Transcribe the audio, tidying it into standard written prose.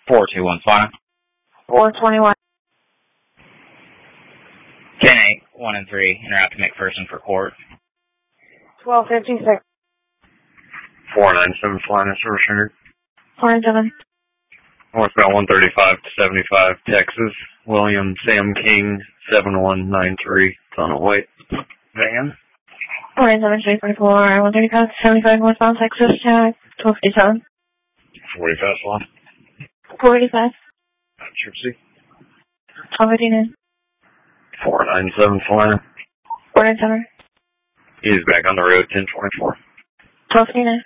4215. 421. 10-8, 1 and 3, en route to McPherson for court. 1256. 497 flying at service center. 497. Northbound 135 to 75, Texas. William Sam King, 7193. It's on a white van. 497, 344, 135 to 75, northbound Texas, 1257. 40 fast line. 485. Tripsy. 1259. 497 flying. 497. He's back on the road, 1024. 1259.